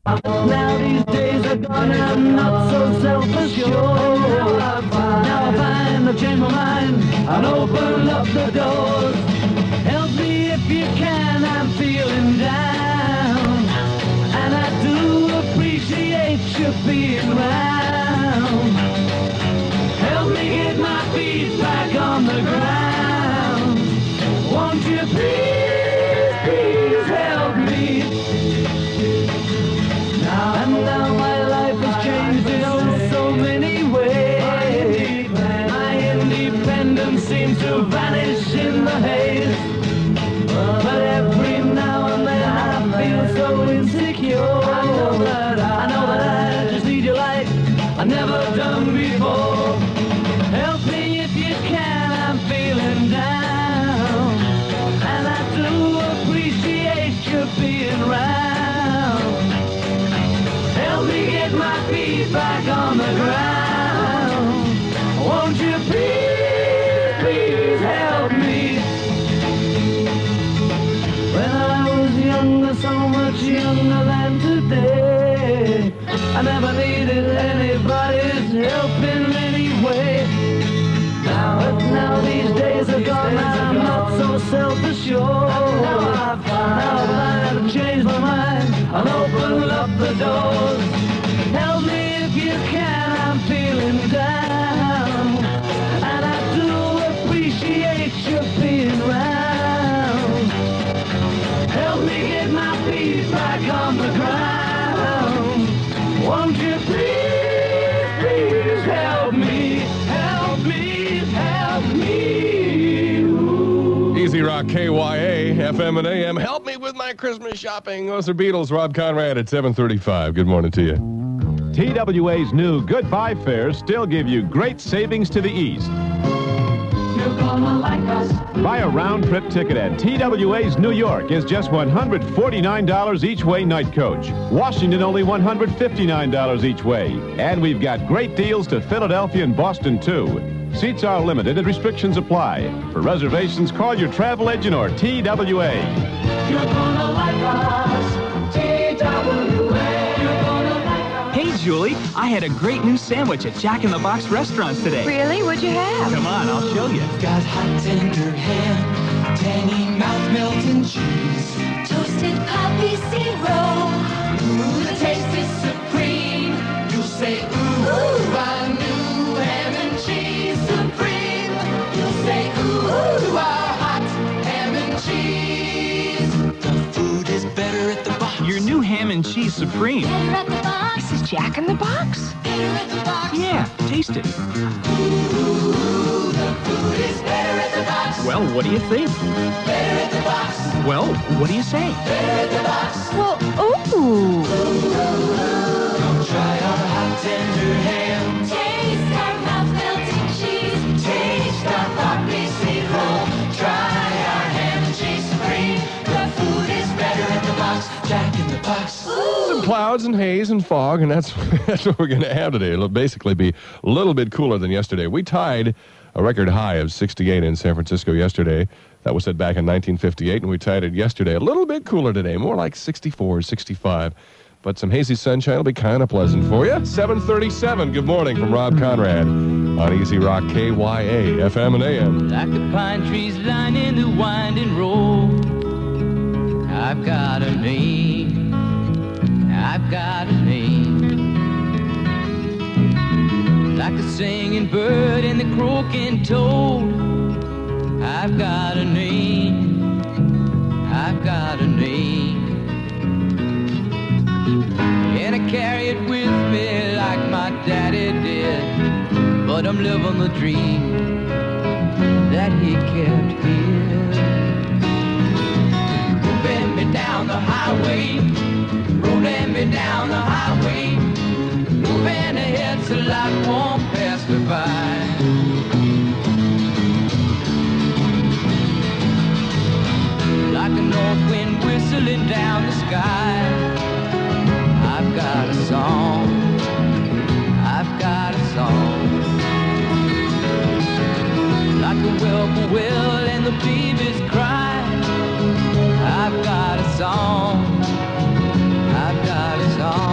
Now these days are gone and I'm not so self-assured. Now I find I've changed my mind and open up the doors. Help me if you can, I'm feeling down, and I do appreciate you being around. Help me get my feet back on the ground. Won't you please, please help me? Now my life has changed in so many ways. My independence seems to vanish in the haze. But every now and then I feel so insecure. I know that I just need your light. I've never done before. Help me if you can, I'm feeling down, and I do appreciate you being around. Help me get my feet back on the ground. Won't you please, please help me? When I was younger, so much younger than today, I never needed anybody's help in any way. Now these days are gone, I'm not so self-assured. Now I find I've changed my mind and opened up the doors. Help me if you can, I'm feeling down, and I do appreciate you being around. Help me get my feet back on the ground. Won't you please, please help me? Help me, help me. Ooh. Easy Rock, KYA, FM and AM. Help me with my Christmas shopping. Those are Beatles. Rob Conrad at 7:35. Good morning to you. TWA's new Goodbye fares still give you great savings to the east. You're gonna like us. Buy a round-trip ticket at TWA's New York is just $149 each way night coach. Washington only $159 each way. And we've got great deals to Philadelphia and Boston, too. Seats are limited and restrictions apply. For reservations, call your travel agent or TWA. You're gonna like us. TWA. Hey, Julie, I had a great new sandwich at Jack in the Box restaurants today. Really? What'd you have? Come on, I'll show you. Got hot tender ham, tangy mouth melting cheese, Toasted poppy zero. ooh, the taste is supreme. You'll say, ooh, our new ham and cheese supreme. You'll say, ooh, our hot ham and cheese. The food is better at the box. Your new ham and cheese supreme. Better at the box. This is Jack in the Box. Better at the box. Yeah, taste it. Ooh, the food is better at the box. Well, what do you think? Better at the box. Well, what do you say? Better at the box. Well, ooh. Come try our hot tender ham. Taste our mouth-melting cheese. Taste our poppy seed roll. Try our ham and cheese supreme. The food is better at the box. Jack in the Box. Some clouds and haze and fog, and that's what we're going to have today. It'll basically be a little bit cooler than yesterday. We tied a record high of 68 in San Francisco yesterday. That was set back in 1958, and we tied it yesterday. A little bit cooler today, more like 64, 65. But some hazy sunshine will be kind of pleasant for you. 7:37. Good morning from Rob Conrad on Easy Rock, KYA, FM and AM. Like the pine trees lining the winding road, I've got a name, I've got a name. Like the singing bird and the croaking toad, I've got a name, I've got a name. And I carry it with me like my daddy did, but I'm living the dream that he kept here. Moving me down the highway, rolling me down the highway, moving ahead so life won't pass me by. Like a north wind whistling down the sky, I've got a song, I've got a song. Like a whippoorwill and the babies cry, I've got a song, I've got a song.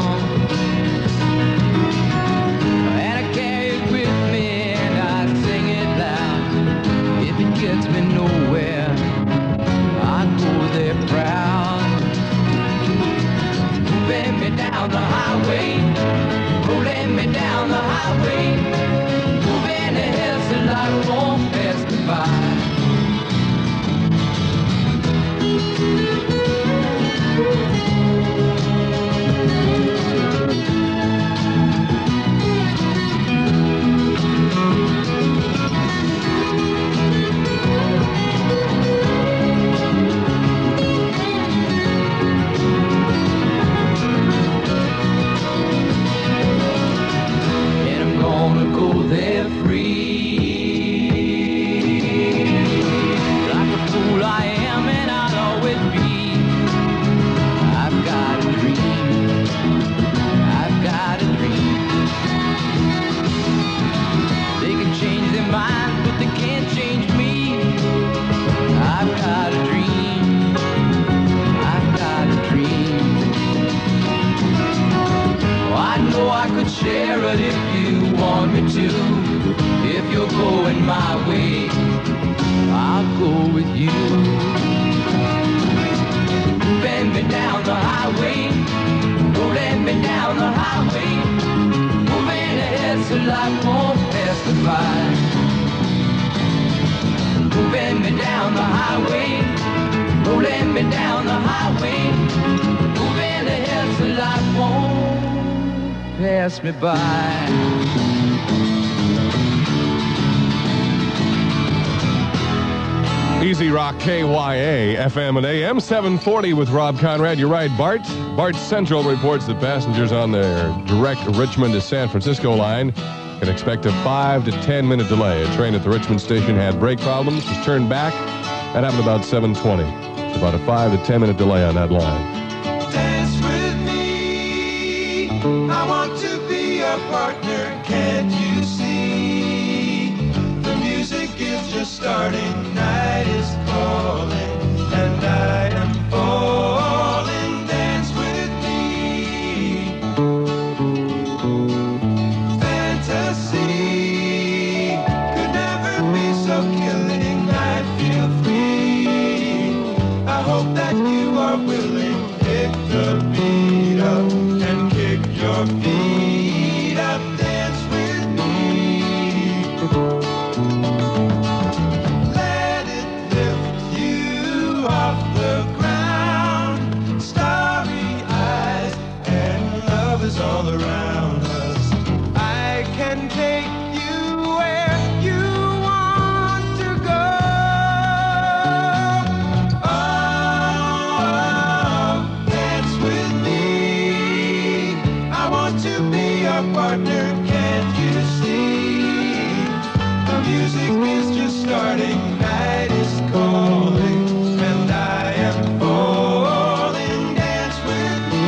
rolling me down the highway, rolling me down the highway, moving ahead so life won't pass me by. Share it if you want me to. If you're going my way, I'll go with you. Bend me down the highway, rolling me down the highway, moving ahead so life won't pass me by. Moving me down the highway, rolling me down the highway, moving ahead so life won't pass me by. Easy Rock KYA, FM and AM 740 with Rob Conrad. You're right, Bart. Bart Central reports that passengers on their direct Richmond to San Francisco line can expect a 5 to 10 minute delay. A train at the Richmond station had brake problems, was turned back. That happened about 7:20. It's about a 5 to 10 minute delay on that line. I want to be a partner, can't you see? The music is just starting, night is calling, and I am falling, dance with me. Fantasy could never be so killing, I feel free. I hope that you are willing, pick the beat up and kick your feet up, dance with me. Let it lift you off the ground. Starry eyes and love is all around us. I can take you where you want to go. Oh, dance with me. I want to be your partner, can't you see? The music is just starting, night is calling, and I am falling, dance with me.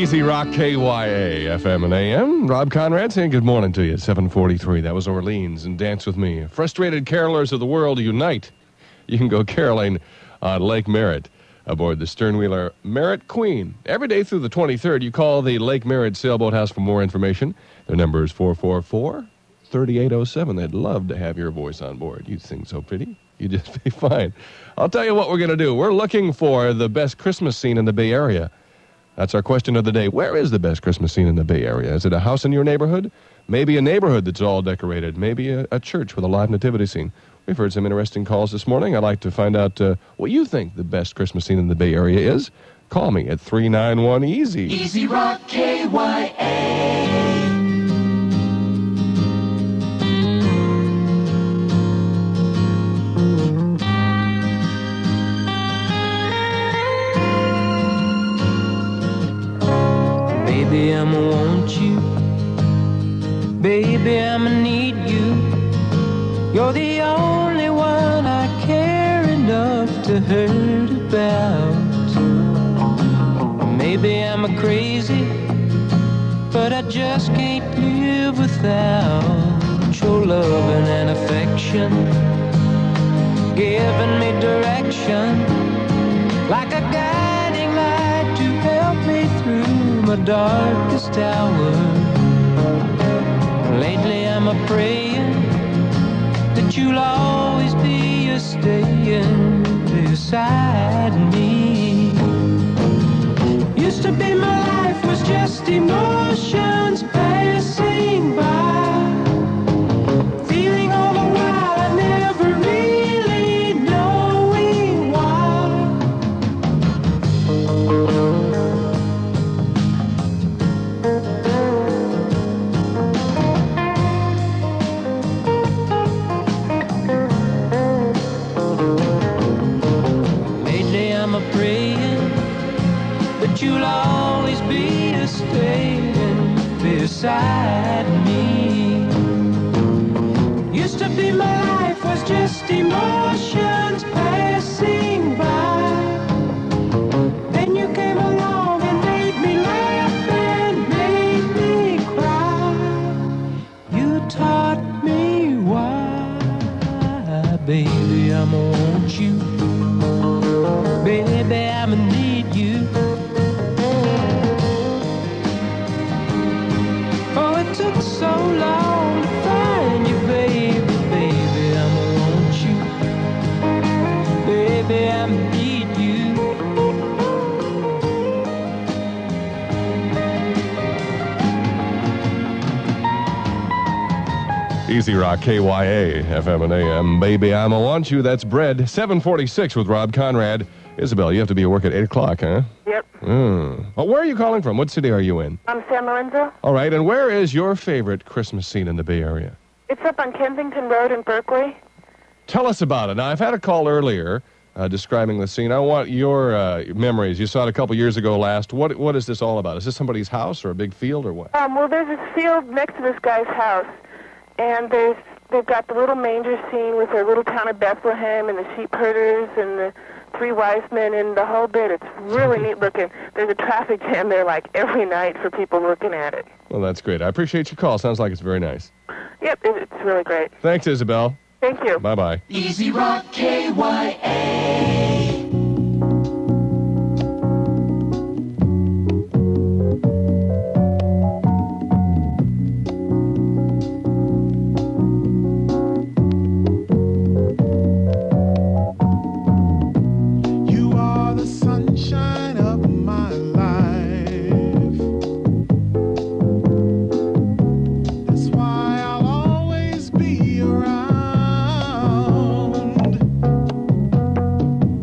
Easy Rock KYA, FM and AM. Rob Conrad saying good morning to you at 7:43. That was Orleans and Dance With Me. Frustrated carolers of the world unite. You can go caroling on Lake Merritt aboard the sternwheeler Merritt Queen. Every day through the 23rd, you call the Lake Merritt Sailboat House for more information. Their number is 444-3807. They'd love to have your voice on board. You sing so pretty. You'd just be fine. I'll tell you what we're going to do. We're looking for the best Christmas scene in the Bay Area. That's our question of the day. Where is the best Christmas scene in the Bay Area? Is it a house in your neighborhood? Maybe a neighborhood that's all decorated. Maybe a church with a live nativity scene. We've heard some interesting calls this morning. I'd like to find out what you think the best Christmas scene in the Bay Area is. Call me at 391-EASY. Easy Rock KYA. Baby, I'ma want you. Baby, I'ma need you. You're the only one I care enough to hurt about. Maybe I'm a crazy, but I just can't live without your loving and affection, giving me direction, like a guiding light to help me through my darkest hour. Lately I'm a praying that you'll always be a staying beside me. Used to be my life was just emotions passing by, feeling all the while I never really knowing why. Lately I'm a praying that you'll always be a staying beside me. Used to be my life was just emotions passing by. Then you came along and made me laugh and made me cry. You taught me why. Baby, I'ma want you. Baby, I'ma need you. Oh, it took so long to find you, baby. Baby, I'ma want you. Baby, I'ma need you. Easy Rock KYA, FM and AM. Baby, I'ma want you. That's Bread. 7:46 with Rob Conrad. Isabel, you have to be at work at 8 o'clock, huh? Yep. Well, where are you calling from? What city are you in? I'm San Lorenzo. All right, and where is your favorite Christmas scene in the Bay Area? It's up on Kensington Road in Berkeley. Tell us about it. Now, I've had a call earlier describing the scene. I want your memories. You saw it a couple years ago last. What is this all about? Is this somebody's house or a big field or what? Well, there's this field next to this guy's house, and they've got the little manger scene with their little town of Bethlehem and the sheep herders and the three wise men and the whole bit. It's really neat looking. There's a traffic jam there like every night for people looking at it. Well, that's great. I appreciate your call. Sounds like it's very nice. Yep, it's really great. Thanks, Isabel. Thank you. Bye-bye. Easy Rock KYA. You are the sunshine of my life. That's why I'll always be around.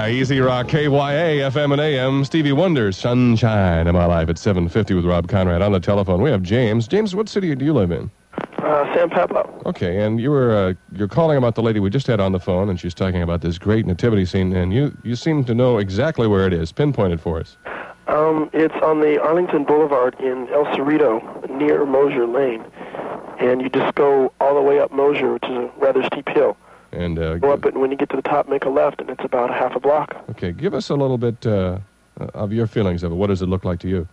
Yeah, Easy Rock, KYA, FM and AM. Stevie Wonder, Sunshine of My Life at 7:50 with Rob Conrad. On the telephone, we have James. James, what city do you live in? San Pablo. Okay, and you're calling about the lady we just had on the phone, and she's talking about this great nativity scene, and you seem to know exactly where it is. Pinpoint it for us. It's on the Arlington Boulevard in El Cerrito, near Mosier Lane. And you just go all the way up Mosier, which is a rather steep hill. And go up it, and when you get to the top, make a left, and it's about a half a block. Okay, give us a little bit of your feelings of it. What does it look like to you?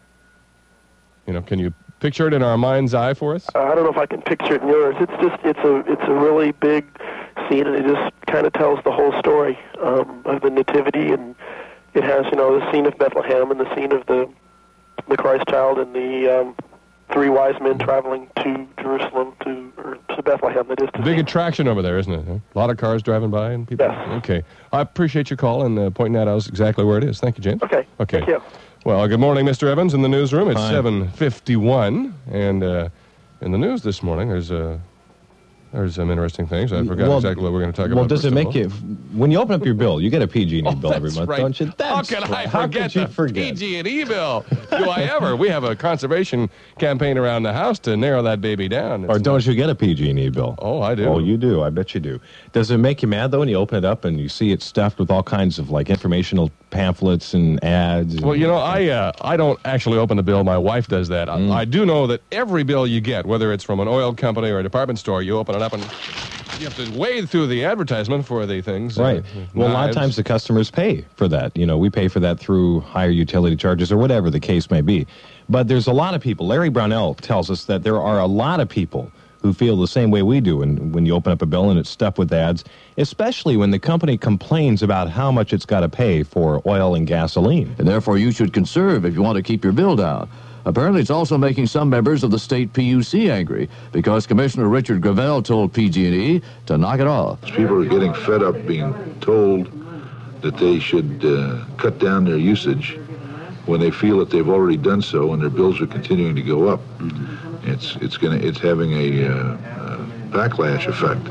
You know, can you picture it in our mind's eye for us? I don't know if I can picture it in yours. It's a really big scene, and it just kind of tells the whole story of the nativity, and it has, the scene of Bethlehem and the scene of the Christ child and the three wise men traveling to Jerusalem to Bethlehem. That is to big attraction over there, isn't it? A lot of cars driving by and people. Yes. Okay, I appreciate your call and pointing that out exactly where it is. Thank you, James. Okay. Thank you. Well, good morning, Mr. Evans, in the newsroom. It's 7:51, and in the news this morning, there's some interesting things. I forgot exactly what we're going to talk about. Well, does it make you, when you open up your bill, you get a PG&E bill every month, right. don't you? How can I forget the PG&E bill? Do I ever? We have a conservation campaign around the house to narrow that baby down. Or don't you get a PG&E bill? Oh, I do. Oh, you do. I bet you do. Does it make you mad, though, when you open it up and you see it stuffed with all kinds of, informational pamphlets and ads? Well, I don't actually open the bill. My wife does that. I do know that every bill you get, whether it's from an oil company or a department store, you open it up and you have to wade through the advertisement for the things. Right. Well, a lot of times the customers pay for that. We pay for that through higher utility charges or whatever the case may be. But there's a lot of people. Larry Brownell tells us that there are a lot of people who feel the same way we do when you open up a bill and it's stuffed with ads, especially when the company complains about how much it's got to pay for oil and gasoline. And therefore, you should conserve if you want to keep your bill down. Apparently, it's also making some members of the state PUC angry because Commissioner Richard Gravel told PG&E to knock it off. People are getting fed up being told that they should cut down their usage when they feel that they've already done so and their bills are continuing to go up. It's having a backlash effect,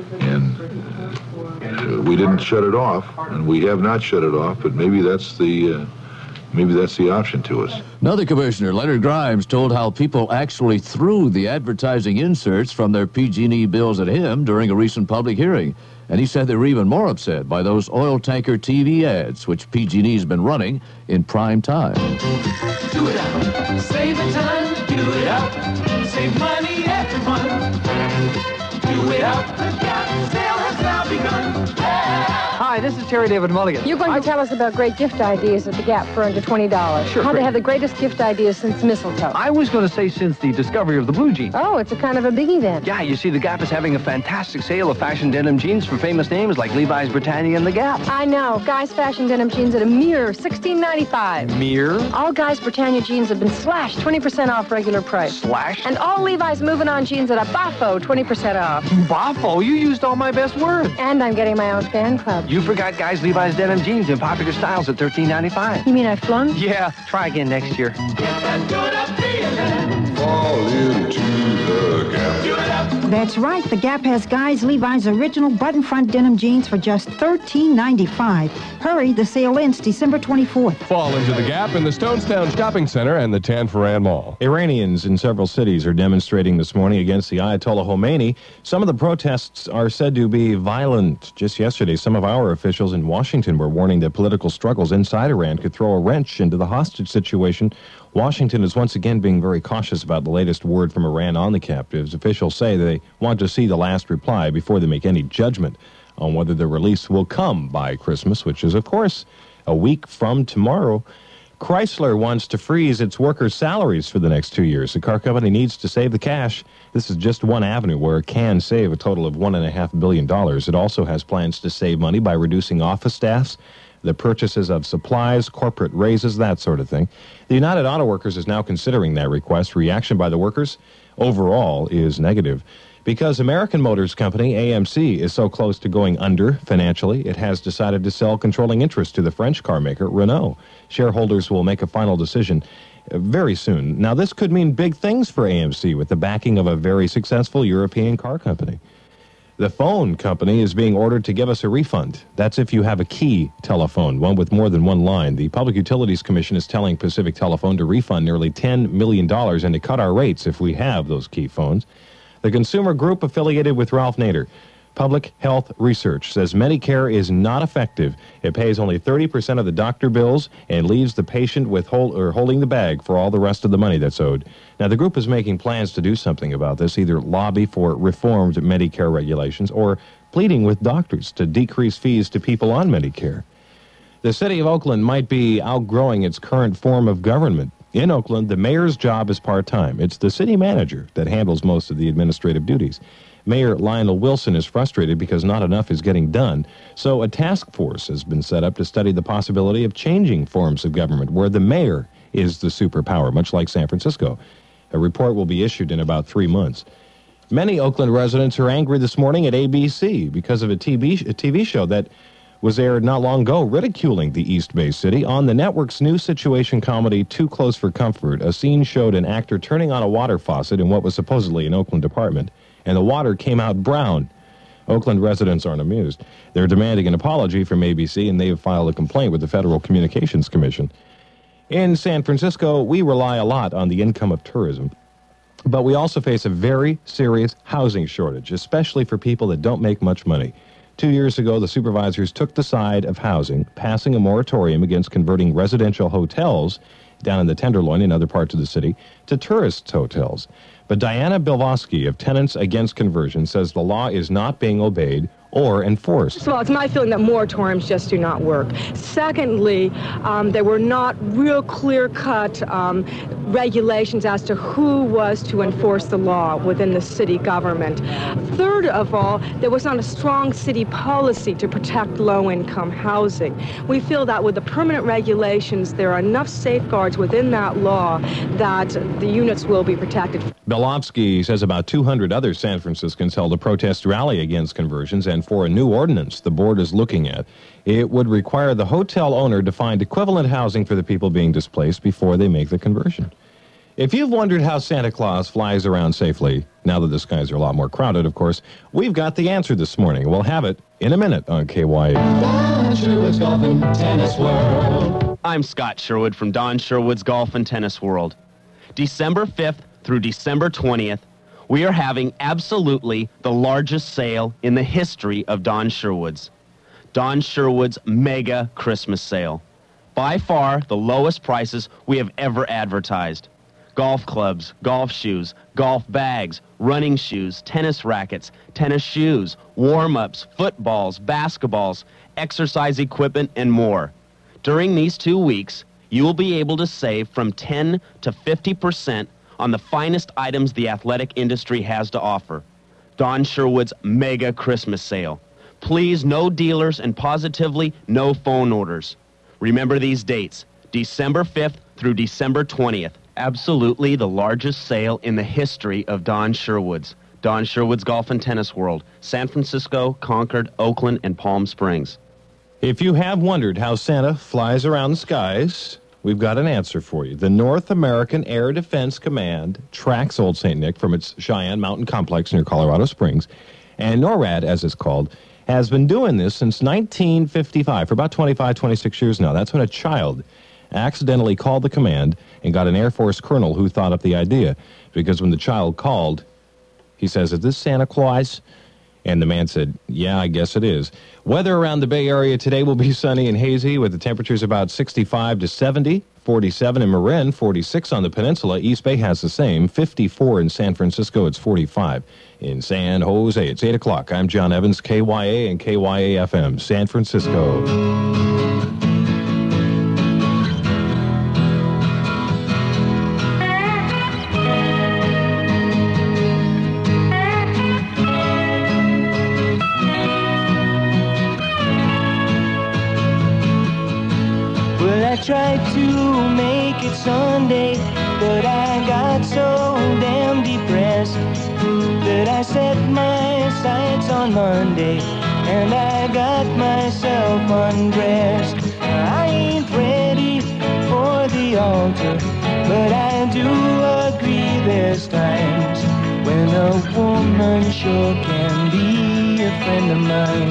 and we didn't shut it off, and we have not shut it off. But maybe that's the option to us. Another commissioner, Leonard Grimes, told how people actually threw the advertising inserts from their PG&E bills at him during a recent public hearing. And he said they were even more upset by those oil tanker TV ads, which PG&E's been running in prime time. Do it up, save the time, do it up, save money, everyone. Do it up, the Gap sale has now begun. Hi, this is Terry David Mulligan. You're going to tell us about great gift ideas at the Gap for under $20. Sure. How they have the greatest gift ideas since mistletoe. I was going to say since the discovery of the blue jean. Oh, it's a kind of a biggie then. Yeah, you see, the Gap is having a fantastic sale of fashion denim jeans for famous names like Levi's, Britannia, and the Gap. I know. Guys' fashion denim jeans at a mere $16.95. Mere? All Guys' Britannia jeans have been slashed 20% off regular price. Slashed? And all Levi's Moving On jeans at a Bafo 20% off. Bafo? You used all my best words. And I'm getting my own fan club. You forgot Guys' Levi's denim jeans in popular styles at $13.95. You mean I flung? Yeah, try again next year. Fall into the Gap. That's right. The Gap has Guys Levi's original button front denim jeans for just $13.95. Hurry, the sale ends December 24th. Fall into the Gap in the Stonestown Shopping Center and the Tanforan Mall. Iranians in several cities are demonstrating this morning against the Ayatollah Khomeini. Some of the protests are said to be violent. Just yesterday, some of our officials in Washington were warning that political struggles inside Iran could throw a wrench into the hostage situation. Washington is once again being very cautious about the latest word from Iran on the captives. Officials say they want to see the last reply before they make any judgment on whether the release will come by Christmas, which is, of course, a week from tomorrow. Chrysler wants to freeze its workers' salaries for the next 2 years. The car company needs to save the cash. This is just one avenue where it can save a total of $1.5 billion. It also has plans to save money by reducing office staffs, the purchases of supplies, corporate raises, that sort of thing. The United Auto Workers is now considering that request. Reaction by the workers overall is negative. Because American Motors Company, AMC, is so close to going under financially, it has decided to sell controlling interest to the French car maker, Renault. Shareholders will make a final decision very soon. Now, this could mean big things for AMC with the backing of a very successful European car company. The phone company is being ordered to give us a refund. That's if you have a key telephone, one with more than one line. The Public Utilities Commission is telling Pacific Telephone to refund nearly $10 million and to cut our rates if we have those key phones. The consumer group affiliated with Ralph Nader, Public Health Research, says Medicare is not effective. It pays only 30% of the doctor bills and leaves the patient with holding the bag for all the rest of the money that's owed. Now, the group is making plans to do something about this, either lobby for reformed Medicare regulations or pleading with doctors to decrease fees to people on Medicare. The city of Oakland might be outgrowing its current form of government. In Oakland, the mayor's job is part-time. It's the city manager that handles most of the administrative duties. Mayor Lionel Wilson is frustrated because not enough is getting done, so a task force has been set up to study the possibility of changing forms of government where the mayor is the superpower, much like San Francisco. A report will be issued in about 3 months. Many Oakland residents are angry this morning at ABC because of a TV show that was aired not long ago ridiculing the East Bay City. On the network's new situation comedy Too Close for Comfort, a scene showed an actor turning on a water faucet in what was supposedly an Oakland apartment, and the water came out brown. Oakland residents aren't amused. They're demanding an apology from ABC, and they have filed a complaint with the Federal Communications Commission. In San Francisco, we rely a lot on the income of tourism, but we also face a very serious housing shortage, especially for people that don't make much money. 2 years ago, the supervisors took the side of housing, passing a moratorium against converting residential hotels down in the Tenderloin and other parts of the city to tourist hotels. But Diana Bilvoski of Tenants Against Conversion says the law is not being obeyed or enforced. First of all, it's my feeling that moratoriums just do not work. Secondly, there were not real clear-cut regulations as to who was to enforce the law within the city government. Third of all, there was not a strong city policy to protect low-income housing. We feel that with the permanent regulations, there are enough safeguards within that law that the units will be protected. Bilovsky says about 200 other San Franciscans held a protest rally against conversions and for a new ordinance the board is looking at. It would require the hotel owner to find equivalent housing for the people being displaced before they make the conversion. If you've wondered how Santa Claus flies around safely, now that the skies are a lot more crowded, of course, we've got the answer this morning. We'll have it in a minute on KYA. Don Sherwood's Golf and Tennis World. I'm Scott Sherwood from Don Sherwood's Golf and Tennis World. December 5th through December 20th, we are having absolutely the largest sale in the history of Don Sherwood's. Don Sherwood's Mega Christmas Sale. By far the lowest prices we have ever advertised. Golf clubs, golf shoes, golf bags, running shoes, tennis rackets, tennis shoes, warm-ups, footballs, basketballs, exercise equipment, and more. During these 2 weeks, you will be able to save from 10 to 50% on the finest items the athletic industry has to offer. Don Sherwood's Mega Christmas Sale. Please, no dealers and positively no phone orders. Remember these dates, December 5th through December 20th. Absolutely the largest sale in the history of Don Sherwood's. Don Sherwood's Golf and Tennis World, San Francisco, Concord, Oakland, and Palm Springs. If you have wondered how Santa flies around the skies, we've got an answer for you. The North American Air Defense Command tracks Old St. Nick from its Cheyenne Mountain Complex near Colorado Springs, and NORAD, as it's called, has been doing this since 1955, for about 25, 26 years now. That's when a child accidentally called the command and got an Air Force colonel who thought up the idea. Because when the child called, he says, "Is this Santa Claus?" And the man said, "Yeah, I guess it is." Weather around the Bay Area today will be sunny and hazy with the temperatures about 65 to 70, 47 in Marin, 46 on the peninsula. East Bay has the same, 54 in San Francisco, it's 45 in San Jose. It's 8 o'clock. I'm John Evans, KYA and KYA-FM, San Francisco. I tried to make it Sunday, but I got so damn depressed that I set my sights on Monday and I got myself undressed. I ain't ready for the altar, but I do agree there's times when a woman sure can be dear friend of mine.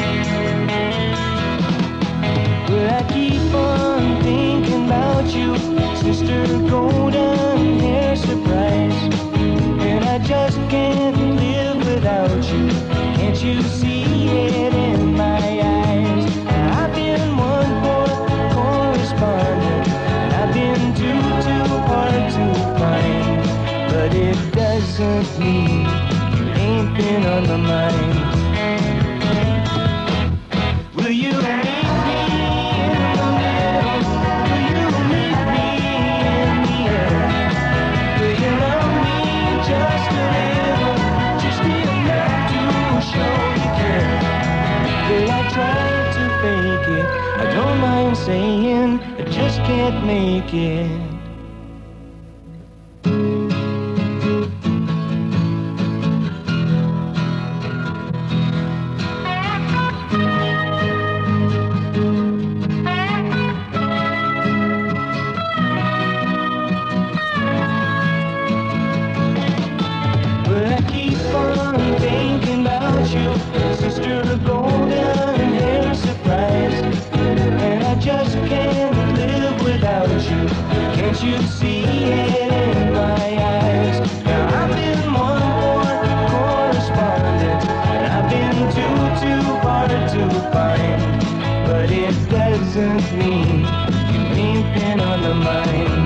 But I keep on thinking about you, Sister Golden Hair Surprise. And I just can't live without you. Can't you see it in my eyes? I've been one poor correspondent, and I've been too hard to find. But it doesn't mean you ain't been on my mind. Will you meet me in the middle? Will you meet me in the air? Will you love me just a little, just enough to show you care? Will I try to fake it? I don't mind saying I just can't make it. Sister Golden Hair Surprise. And I just can't live without you. Can't you see it in my eyes? Now I've been one more correspondent, and I've been too hard to find. But it doesn't mean you ain't been on the mind.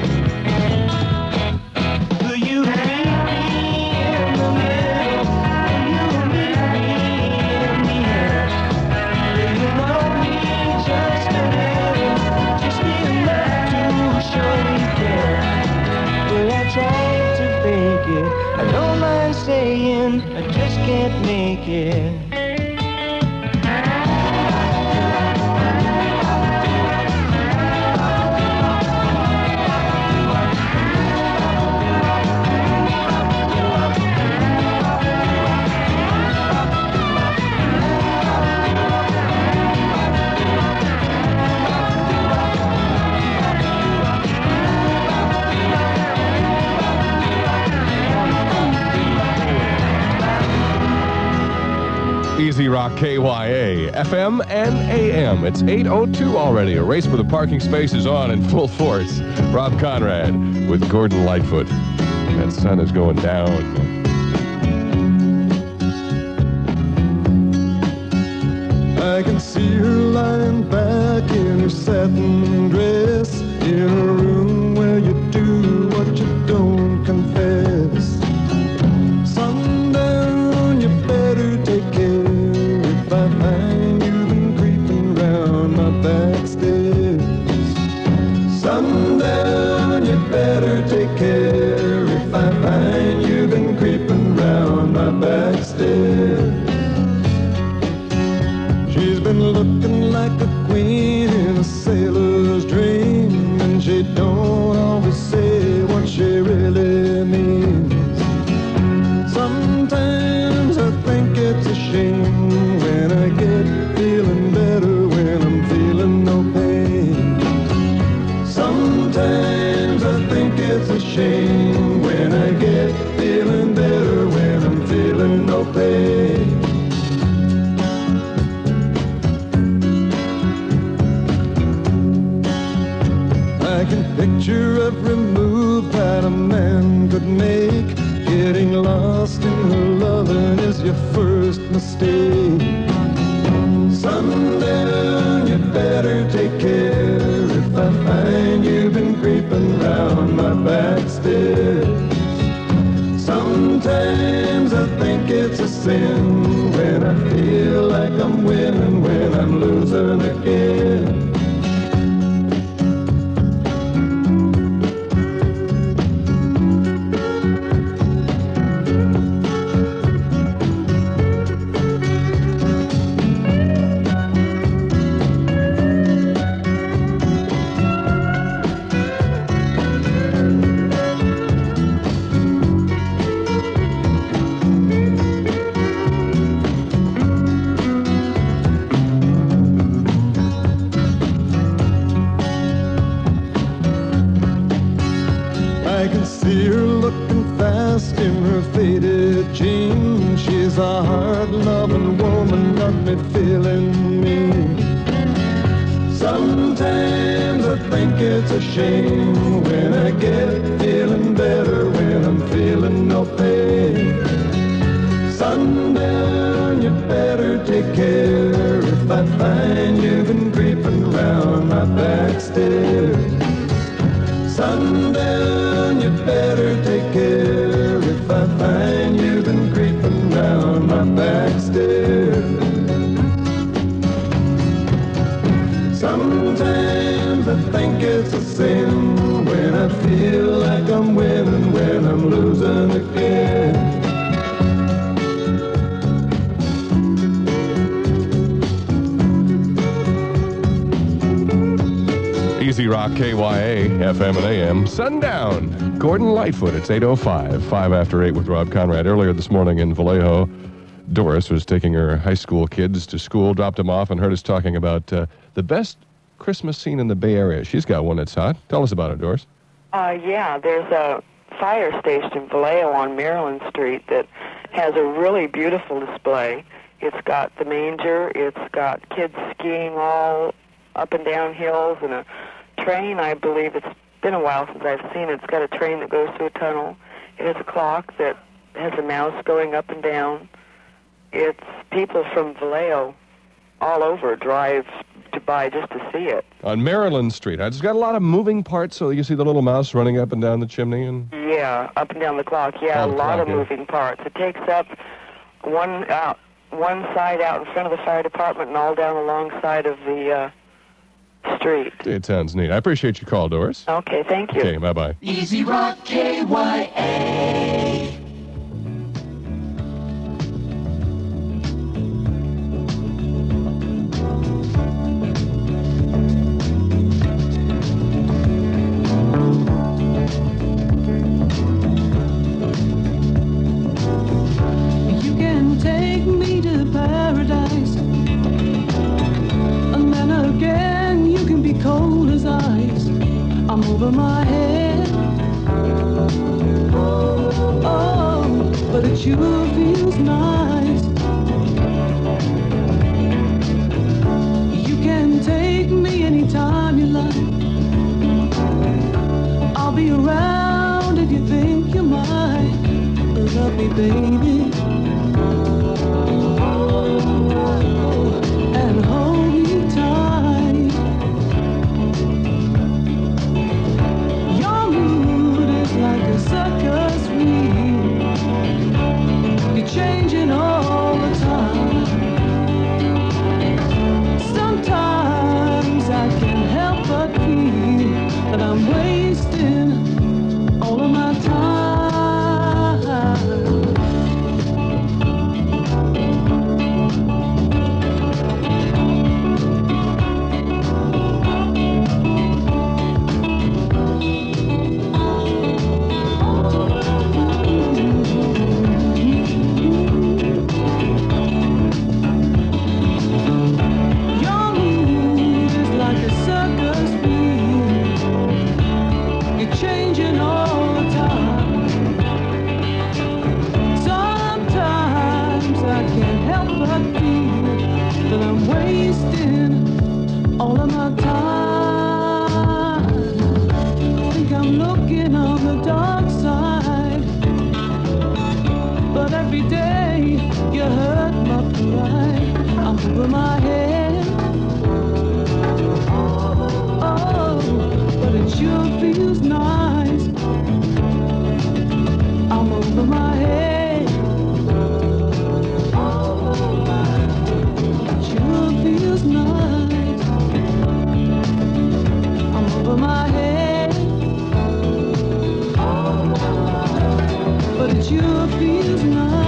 Will you meet me in the middle? Will you meet me in the air? Will you love me just a little, just enough to show you care? Will I try to fake it? I don't mind saying I just can't make it. Easy Rock KYA, FM and AM. It's 8:02 already. A race for the parking space is on in full force. Rob Conrad with Gordon Lightfoot. That sun is going down. I can see her lying back in her satin dress, in a room where you do what you don't confess. Sundown, you better take care if I find you've been creeping round my back stairs. Sundown, you better take care if I find you've been creeping round my back stairs. She's been looking like a queen in a sailor's dream, and she don't always say what she really means. Sometimes I think it's a shame when I get feeling better when I'm feeling no pain. Sometimes I think it's a shame when I get feeling better when I'm feeling no pain. I can picture every move that a man could make. Getting lost in her loving is your first mistake. Sundown, you better take care if I find you've been creeping round my back stairs. Sometimes I think it's a sin when I feel like I'm winning when I'm losing again. her faded jeans. She's a hard-loving woman, got me feeling mean. Sometimes I think it's a shame when I get feeling better, when I'm feeling no pain. Sundown, you better take care if I find you've been creeping round my back stairs. Sundown, you better take care if I find you've been creeping round my back stairs. Sometimes I think it's a sin when I feel like I'm winning, when I'm losing again. Easy Rock, KYA, FM and AM. Sundown. Gordon Lightfoot, it's 8:05, 5 after 8 with Rob Conrad. Earlier this morning in Vallejo, Doris was taking her high school kids to school, dropped them off, and heard us talking about the best Christmas scene in the Bay Area. She's got one that's hot. Tell us about it, Doris. Yeah, there's a fire station in Vallejo on Maryland Street that has a really beautiful display. It's got the manger, it's got kids skiing all up and down hills, and a train, I believe. It's been a while since I've seen it. It's got a train that goes through a tunnel. It has a clock that has a mouse going up and down. It's people from Vallejo all over drive to buy just to see it. On Maryland Street. It's got a lot of moving parts, so you see the little mouse running up and down the chimney. And Yeah, up and down the clock. Yeah, Oh, a the lot clock, of yeah. moving parts. It takes up one side out in front of the fire department and all down the long side of the street. it sounds neat. I appreciate your call, Doris. Okay, thank you. Okay, bye-bye. Easy Rock KYA. You can take me to paradise, and then again you can be cold as ice. I'm over my head. Oh, but it sure feels nice. You can take me anytime you like. I'll be around if you think you might love me, baby. And hold me tight. Your mood is like a circus wheel. You're changing all the time. Sometimes I can't help but feel that I'm wasting all of my time. Your mood is like a circus wheel. You're changing all the time. Sometimes I can't help but feel that I'm wasting all of my time. I think I'm looking on the dark side, but every day you hurt my pride. I'm over my head. Oh, but it sure feels nice. I'm over my head. It sure feels nice. I'm over my head. But it sure feels nice.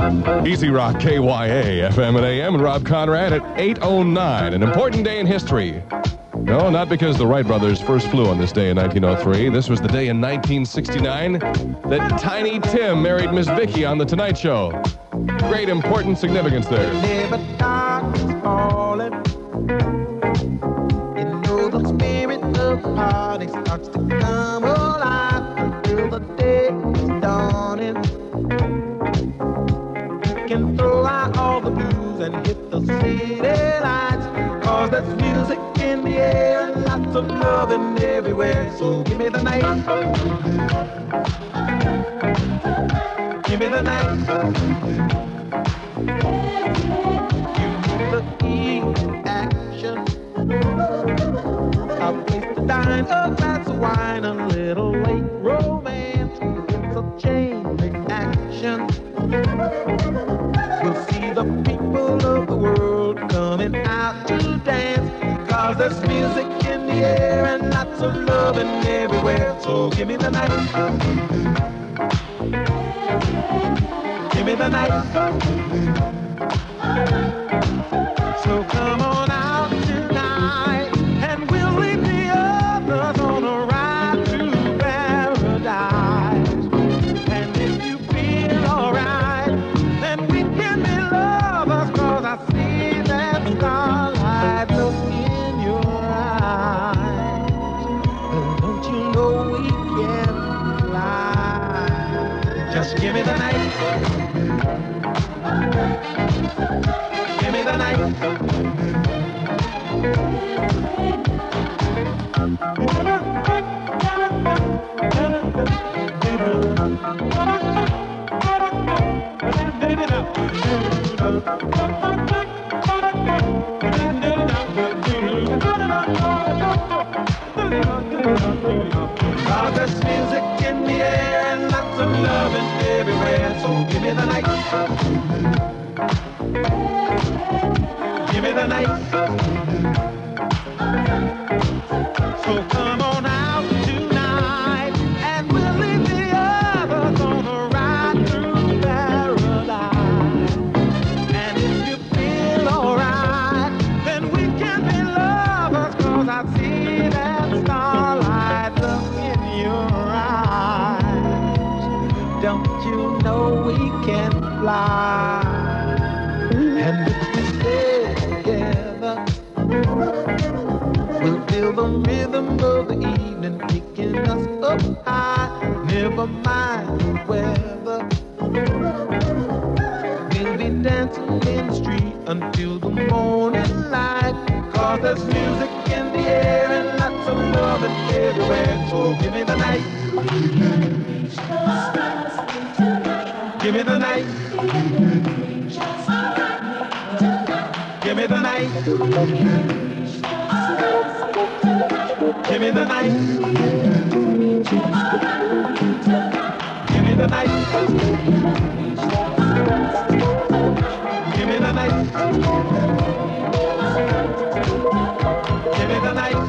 Easy Rock, KYA, FM and AM, and Rob Conrad at 8:09. An important day in history. No, not because the Wright brothers first flew on this day in 1903. This was the day in 1969 that Tiny Tim married Miss Vicky on The Tonight Show. Great important significance there. Never darkness falling. You know the spirit of the party starts to come alive until the day is dawning. You can throw out all the blues and hit the city lights, 'cause there's music in the air and lots of loving everywhere. So give me the night. Give me the night. The key action. A place to dine, a glass of wine, a little late romance. It's a chain reaction. We'll see the people of the world coming out to dance, 'cause there's music in the air and lots of loving everywhere. So give me the night. Give me the night. So come on out tonight, and we'll leave the others on a ride to paradise. And if you feel alright, then we can be lovers, 'cause I see that starlight look in your eyes. Don't you know we can fly? Just give me the night. Give me the night. Cause there's music in the air and lots of loving everywhere. So give me the night. Give me the night. So come on out tonight, and we'll leave the others on a ride through paradise. And if you feel alright, then we can be lovers, 'cause I see that starlight look in your eyes. Don't you know we can fly? And if we stay together, we'll feel the rhythm of the evening picking us up high. Never mind the weather. We'll be dancing in the street until the morning light, 'cause there's music in the air and lots of loving everywhere. So give me the night. Give me the night. Give me the night. Give me the night. Give me the night. Give me the night. Give me the night.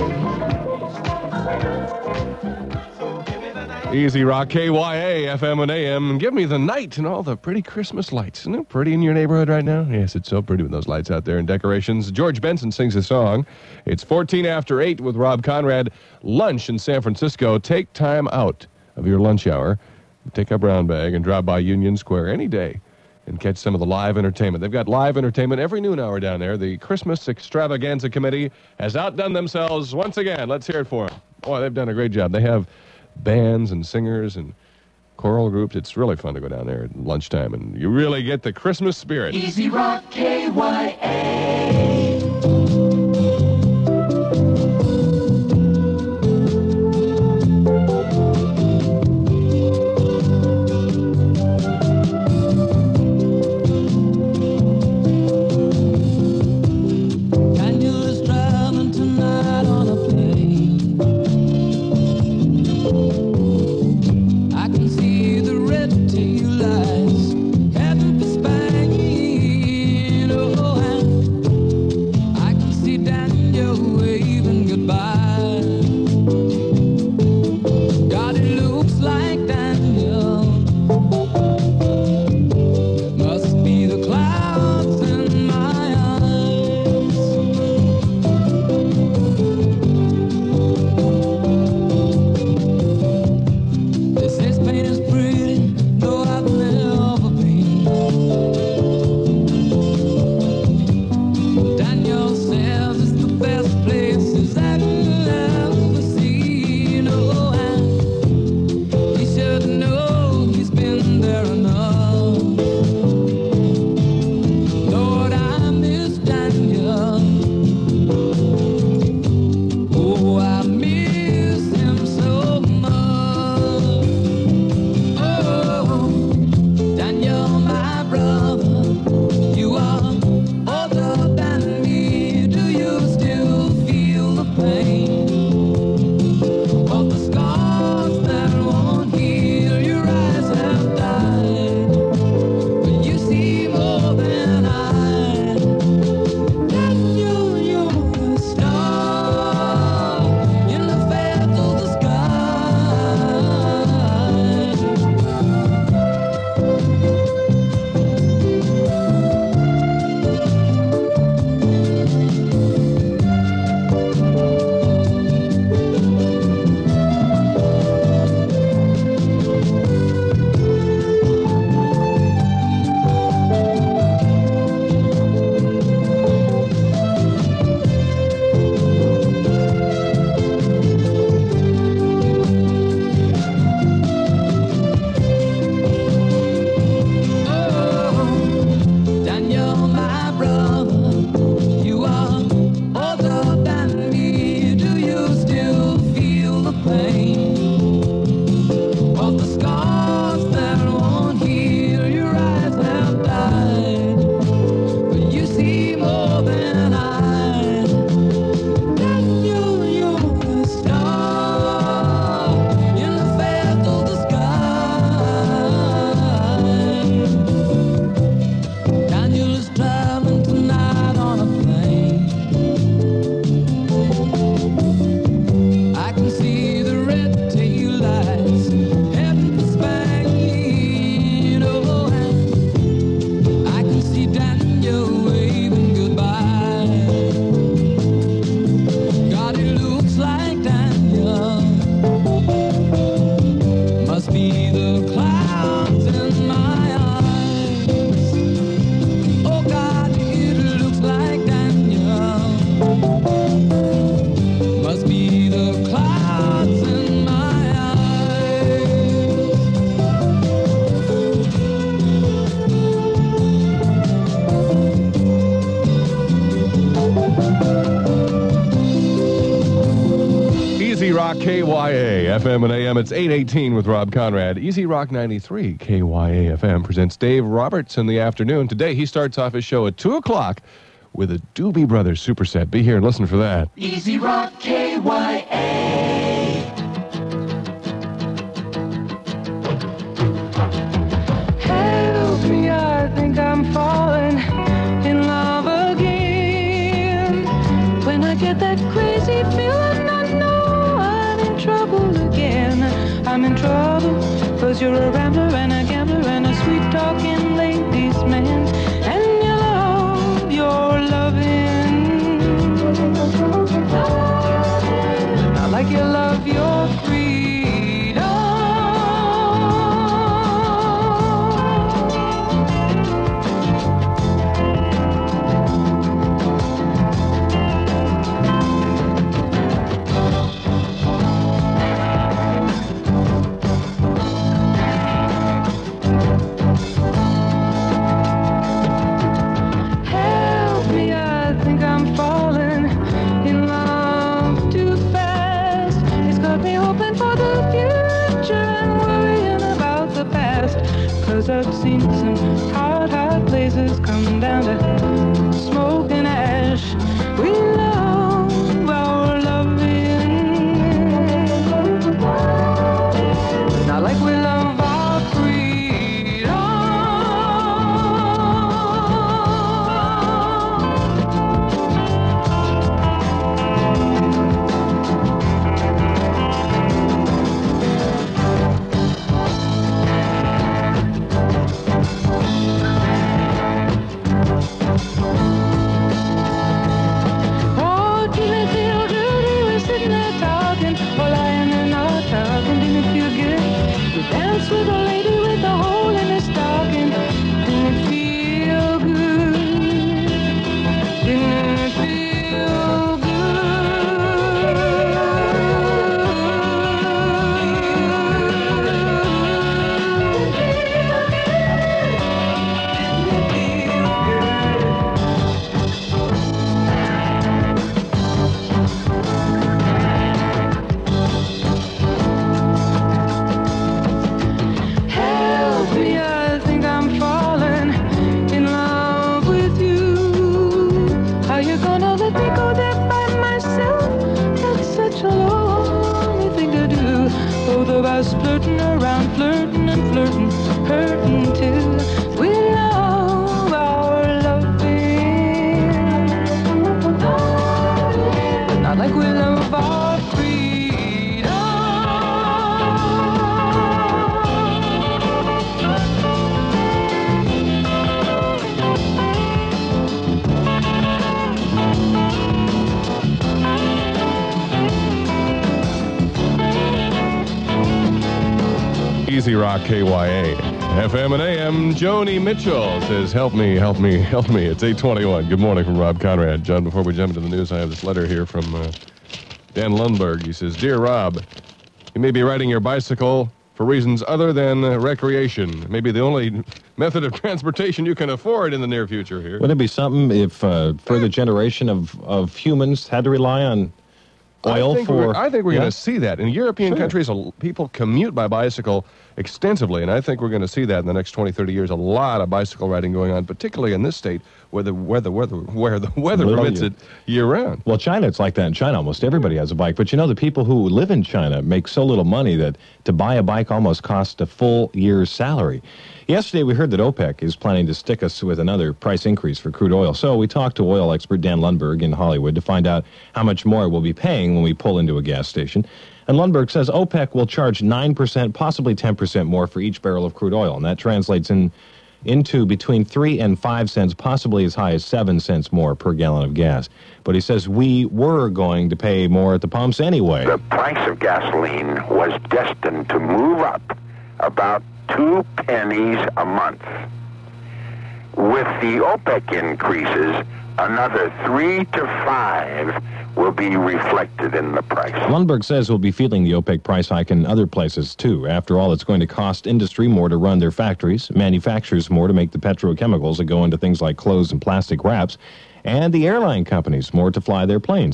Easy Rock, KYA, FM and AM. Give me the night and all the pretty Christmas lights. Isn't it pretty in your neighborhood right now? Yes, it's so pretty with those lights out there and decorations. George Benson sings a song. It's 14 after 8 with Rob Conrad. Lunch in San Francisco. Take time out of your lunch hour. Take a brown bag and drop by Union Square any day and catch some of the live entertainment. They've got live entertainment every noon hour down there. The Christmas Extravaganza Committee has outdone themselves once again. Let's hear it for them. Boy, they've done a great job. They have bands and singers and choral groups. It's really fun to go down there at lunchtime, and you really get the Christmas spirit. Easy Rock, KYA. KYA, FM and AM. It's 8:18 with Rob Conrad. Easy Rock 93, KYA FM presents Dave Roberts in the afternoon. Today, he starts off his show at 2 o'clock with a Doobie Brothers superset. Be here and listen for that. Easy Rock KYA. Help me, I think I'm falling in love again. When I get that crazy feeling, I know I'm in trouble again. I'm in trouble, 'cause you're a rambler and a gambler and a sweet-talking ladies' man. And you love your loving, not like you love your freedom. Help me, I think I'm falling in love too fast. It's got me hoping for the future and worrying about the past. 'Cause I've seen some hard places come down to smoke and ash. We love our loving, not like we love our freedom. Oh, didn't it feel good? We were sitting there talking, or lying there not talking. Didn't it feel good? We danced with a lady with a hole in her stocking. Didn't it feel good? Didn't it feel Help me, I think I'm falling in love with you. Are you gonna let me go there by myself? That's such a lonely thing to do. Both of us flirting around, flirting and flirting, hurting too. We love our loving, but not like we love our freedom. Easy Rock KYA, FM and AM. Joni Mitchell says, help me, help me, help me. It's 8:21. Good morning from Rob Conrad. John, before we jump into the news, I have this letter here from Dan Lundberg. He says, Dear Rob, you may be riding your bicycle for reasons other than recreation. Maybe the only method of transportation you can afford in the near future here. Wouldn't it be something if further generation of humans had to rely on oil I think we're Yeah? going to see that. In European Sure. countries, people commute by bicycle extensively, and I think we're going to see that in the next 20, 30 years. A lot of bicycle riding going on, particularly in this state where the weather permits it year-round. Well, China, it's like that in China. Almost everybody has a bike. But, you know, the people who live in China make so little money that to buy a bike almost costs a full year's salary. Yesterday, we heard that OPEC is planning to stick us with another price increase for crude oil. So we talked to oil expert Dan Lundberg in Hollywood to find out how much more we'll be paying when we pull into a gas station. And Lundberg says OPEC will charge 9%, possibly 10% more for each barrel of crude oil. And that translates into between 3 and 5 cents, possibly as high as 7 cents more per gallon of gas. But he says we were going to pay more at the pumps anyway. The price of gasoline was destined to move up about 2 pennies a month. With the OPEC increases, another 3 to 5 will be reflected in the price. Lundberg says we'll be feeling the OPEC price hike in other places, too. After all, it's going to cost industry more to run their factories, manufacturers more to make the petrochemicals that go into things like clothes and plastic wraps, and the airline companies more to fly their planes.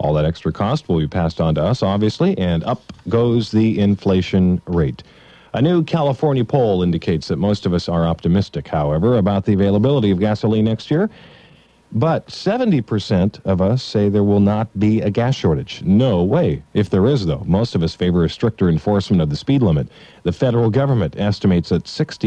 All that extra cost will be passed on to us, obviously, and up goes the inflation rate. A new California poll indicates that most of us are optimistic, however, about the availability of gasoline next year. But 70% of us say there will not be a gas shortage. No way. If there is, though, most of us favor a stricter enforcement of the speed limit. The federal government estimates that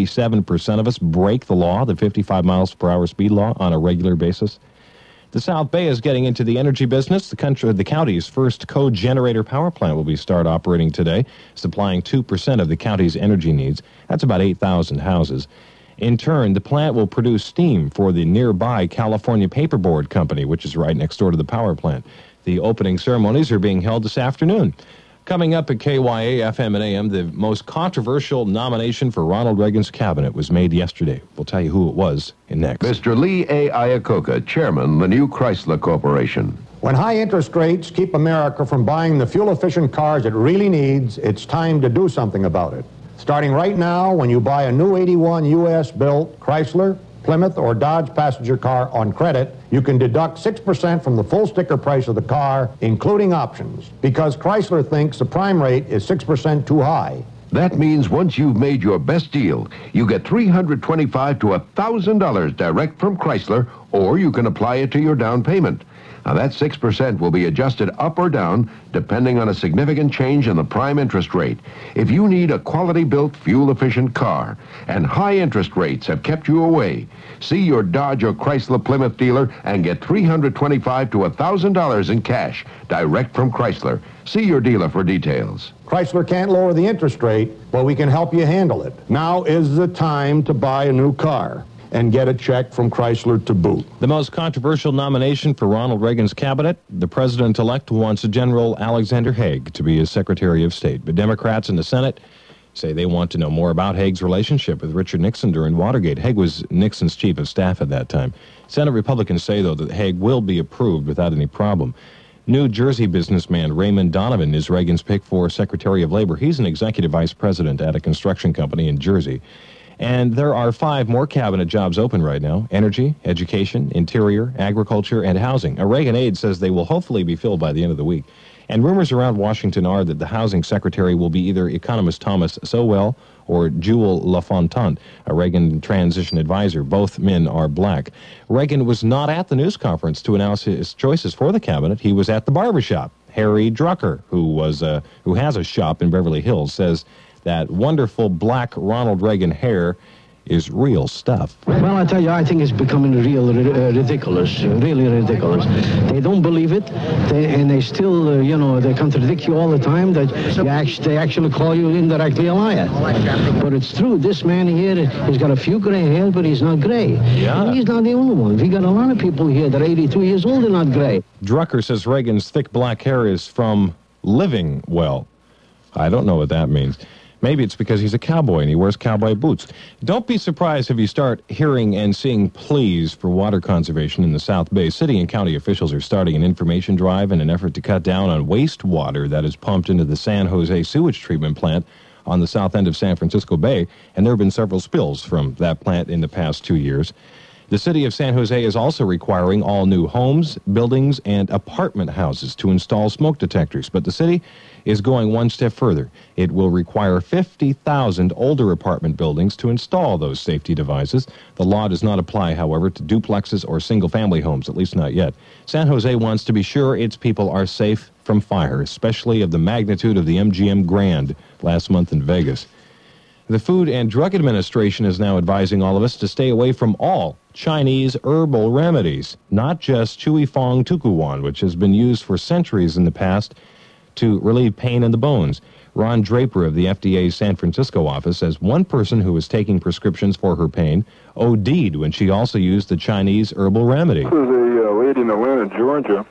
67% of us break the law, the 55 miles per hour speed law, on a regular basis. The South Bay is getting into the energy business. The county's first co-generator power plant will start operating today, supplying 2% of the county's energy needs. That's about 8,000 houses. In turn, the plant will produce steam for the nearby California Paperboard Company, which is right next door to the power plant. The opening ceremonies are being held this afternoon. Coming up at KYA, FM, and AM, the most controversial nomination for Ronald Reagan's cabinet was made yesterday. We'll tell you who it was next. Mr. Lee A. Iacocca, Chairman, the new Chrysler Corporation. When high interest rates keep America from buying the fuel-efficient cars it really needs, it's time to do something about it. Starting right now, when you buy a new 81 U.S.-built Chrysler, Plymouth, or Dodge passenger car on credit, you can deduct 6% from the full sticker price of the car, including options, because Chrysler thinks the prime rate is 6% too high. That means once you've made your best deal, you get $325 to $1,000 direct from Chrysler, or you can apply it to your down payment. Now, that 6% will be adjusted up or down depending on a significant change in the prime interest rate. If you need a quality-built, fuel-efficient car, and high interest rates have kept you away, see your Dodge or Chrysler Plymouth dealer and get $325 to $1,000 in cash direct from Chrysler. See your dealer for details. Chrysler can't lower the interest rate, but we can help you handle it. Now is the time to buy a new car and get a check from Chrysler to boot. The most controversial nomination for Ronald Reagan's cabinet, the president-elect wants General Alexander Haig to be his Secretary of State. But Democrats in the Senate say they want to know more about Haig's relationship with Richard Nixon during Watergate. Haig was Nixon's chief of staff at that time. Senate Republicans say, though, that Haig will be approved without any problem. New Jersey businessman Raymond Donovan is Reagan's pick for Secretary of Labor. He's an executive vice president at a construction company in Jersey. And there are 5 more cabinet jobs open right now: energy, education, interior, agriculture, and housing. A Reagan aide says they will hopefully be filled by the end of the week. And rumors around Washington are that the housing secretary will be either economist Thomas Sowell or Jewel LaFontaine, a Reagan transition advisor. Both men are black. Reagan was not at the news conference to announce his choices for the cabinet. He was at the barbershop. Harry Drucker, who has a shop in Beverly Hills, says that wonderful black Ronald Reagan hair is real stuff. Well, I tell you, I think it's becoming real ridiculous, really ridiculous. They don't believe it, and they still, they contradict you all the time. That they actually call you indirectly a liar. But it's true. This man here, he's got a few gray hairs, but he's not gray. Yeah. And he's not the only one. We got a lot of people here that are 82 years old and not gray. Drucker says Reagan's thick black hair is from living well. I don't know what that means. Maybe it's because he's a cowboy and he wears cowboy boots. Don't be surprised if you start hearing and seeing pleas for water conservation in the South Bay. City and county officials are starting an information drive in an effort to cut down on wastewater that is pumped into the San Jose sewage treatment plant on the south end of San Francisco Bay, and there have been several spills from that plant in the past 2 years. The city of San Jose is also requiring all new homes, buildings, and apartment houses to install smoke detectors, but the city is going one step further. It will require 50,000 older apartment buildings to install those safety devices. The law does not apply, however, to duplexes or single-family homes, at least not yet. San Jose wants to be sure its people are safe from fire, especially of the magnitude of the MGM Grand last month in Vegas. The Food and Drug Administration is now advising all of us to stay away from all Chinese herbal remedies, not just Chui Fong Tukuwan, which has been used for centuries in the past to relieve pain in the bones. Ron Draper of the FDA's San Francisco office says one person who was taking prescriptions for her pain OD'd when she also used the Chinese herbal remedy. This was a lady in Atlanta, Georgia,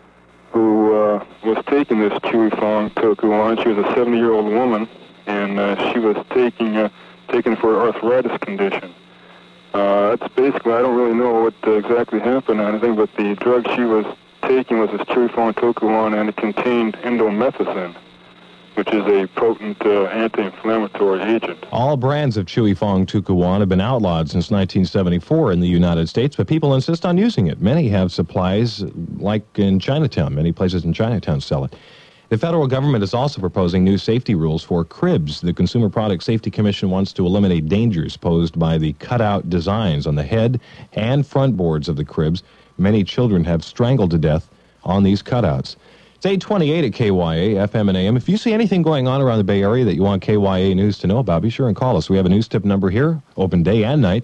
who was taking this Chui Fong Tukuwan. She was a 70-year-old woman, and she was taking it for an arthritis condition. That's basically, I don't really know what exactly happened or anything, but the drug she was taking was this Chui Fong Tukuwan, and it contained endomethacin, which is a potent anti-inflammatory agent. All brands of Chewy Fong Tukuwan have been outlawed since 1974 in the United States, but people insist on using it. Many have supplies, like in Chinatown. Many places in Chinatown sell it. The federal government is also proposing new safety rules for cribs. The Consumer Product Safety Commission wants to eliminate dangers posed by the cutout designs on the head and front boards of the cribs. Many children have strangled to death on these cutouts. It's 8:28 at KYA, FM and AM. If you see anything going on around the Bay Area that you want KYA News to know about, be sure and call us. We have a news tip number here, open day and night,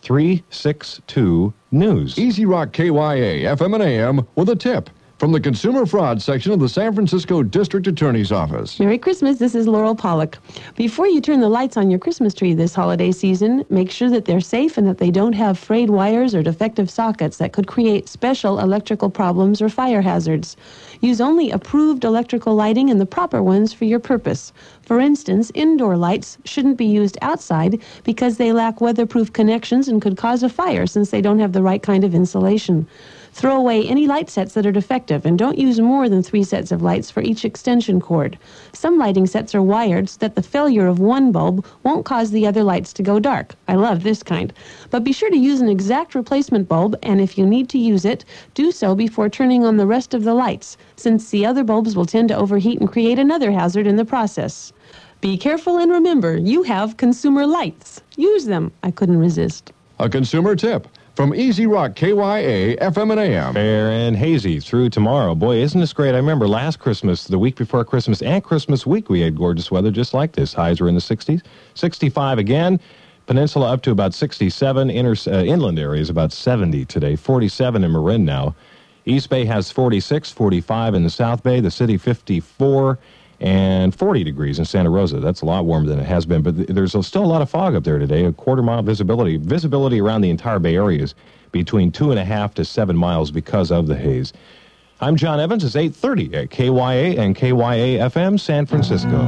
362-NEWS. Easy Rock KYA, FM and AM with a tip from the Consumer Fraud section of the San Francisco District Attorney's Office. Merry Christmas, this is Laurel Pollock. Before you turn the lights on your Christmas tree this holiday season, make sure that they're safe and that they don't have frayed wires or defective sockets that could create special electrical problems or fire hazards. Use only approved electrical lighting and the proper ones for your purpose. For instance, indoor lights shouldn't be used outside because they lack weatherproof connections and could cause a fire since they don't have the right kind of insulation. Throw away any light sets that are defective and don't use more than 3 sets of lights for each extension cord. Some lighting sets are wired so that the failure of one bulb won't cause the other lights to go dark. I love this kind. But be sure to use an exact replacement bulb, and if you need to use it, do so before turning on the rest of the lights, since the other bulbs will tend to overheat and create another hazard in the process. Be careful and remember, you have consumer lights. Use them. I couldn't resist. A consumer tip from Easy Rock KYA, FM and AM. Fair and hazy through tomorrow. Boy, isn't this great? I remember last Christmas, the week before Christmas, and Christmas week, we had gorgeous weather just like this. Highs were in the 60s. 65 again. Peninsula up to about 67. Inland areas about 70 today. 47 in Marin now. East Bay has 46, 45 in the South Bay. The city 54. And 40 degrees in Santa Rosa. That's a lot warmer than it has been, but there's still a lot of fog up there today. A quarter-mile visibility. Visibility around the entire Bay Area is between 2.5 to 7 miles because of the haze. I'm John Evans. It's 8:30 at KYA and KYA-FM San Francisco.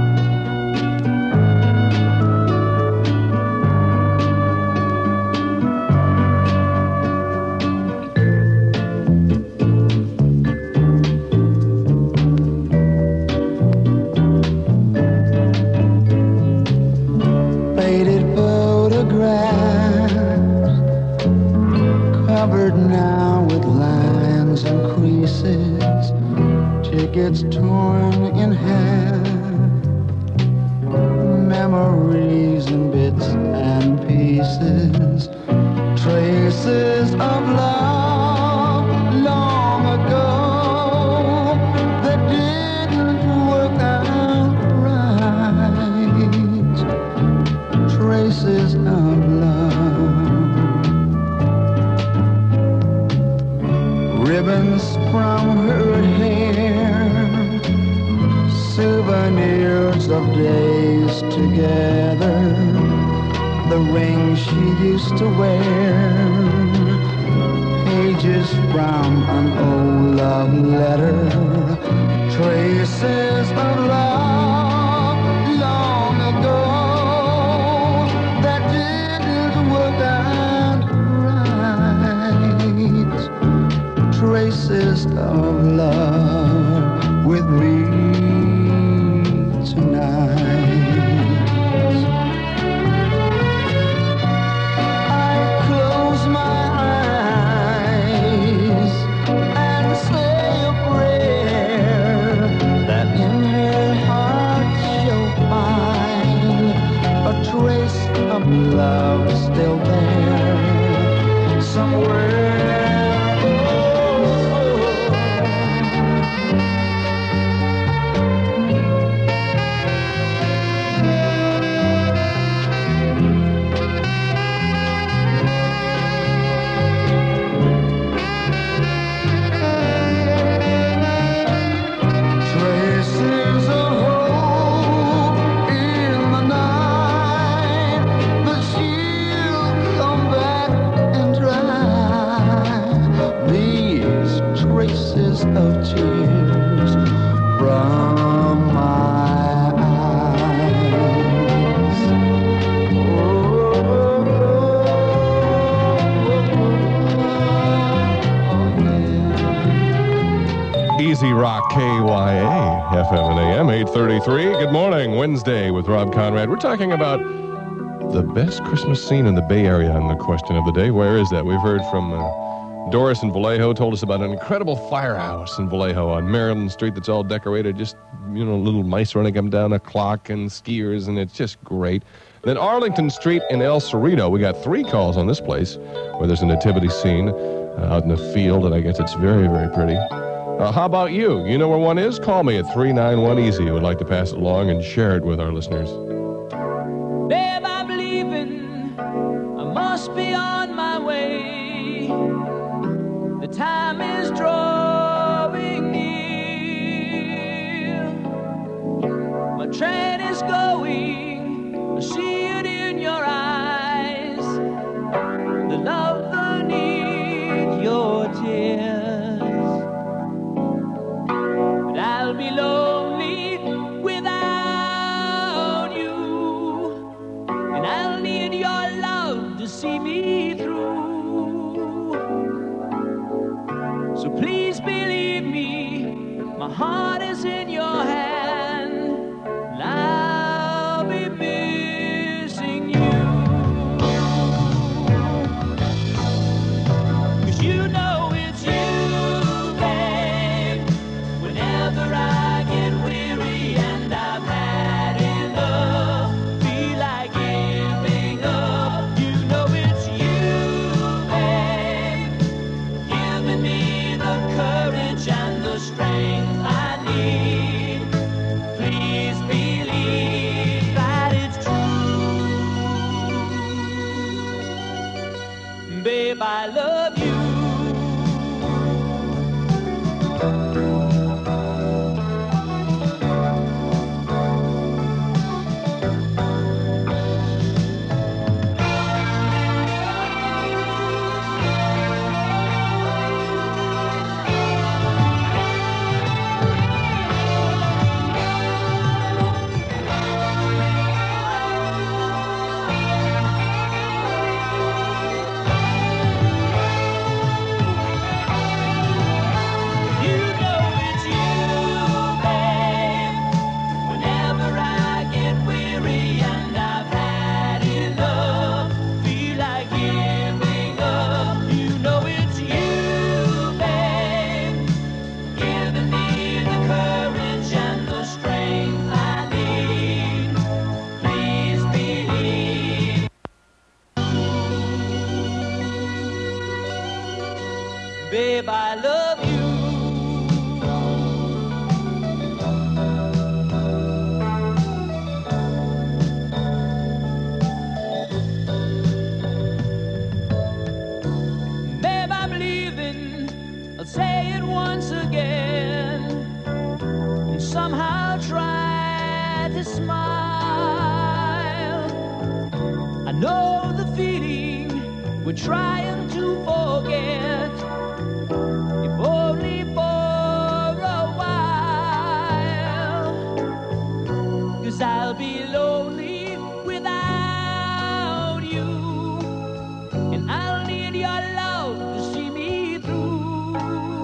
Covered now with lines and creases, tickets torn in half, memories in bits and pieces, traces of love long ago that didn't work out right, traces of love. Ribbons from her hair, souvenirs of days together, the ring she used to wear, pages from an old love letter, traces of love long ago that didn't work out right, traces of love with me tonight. I close my eyes and say a prayer that in her heart she'll find a trace of love still there somewhere. Of tears from my eyes. Easy Rock KYA, FM and AM, 8:33. Good morning, Wednesday with Rob Conrad. We're talking about the best Christmas scene in the Bay Area on the question of the day. Where is that? We've heard from Doris in Vallejo, told us about an incredible firehouse in Vallejo on Maryland Street that's all decorated, just, little mice running up and down a clock and skiers, and it's just great. Then Arlington Street in El Cerrito, we got 3 calls on this place where there's a nativity scene out in the field, and I guess it's very, very pretty. How about you? You know where one is? Call me at 391-EASY. I would like to pass it along and share it with our listeners. Babe, I'm leaving. I must be on my way. The time is drawing near. My train is going. I see it in your eyes. The love, the need, your tears. But I'll be lonely without you. And I'll need your love to see me through. So please believe me, my heart is in your hand, and I'll be missing you. 'Cause you know it's you, babe. Whenever I get weary and I've had enough, feel like giving up, you know it's you, babe. Giving me the courage and the strength I need. Please believe that it's true. Babe, I love you. Babe, I love you. Babe, I'm leaving. I'll say it once again. And somehow try to smile. I know the feeling we're trying to forget. If only for a while. 'Cause I'll be lonely without you. And I'll need your love to see me through.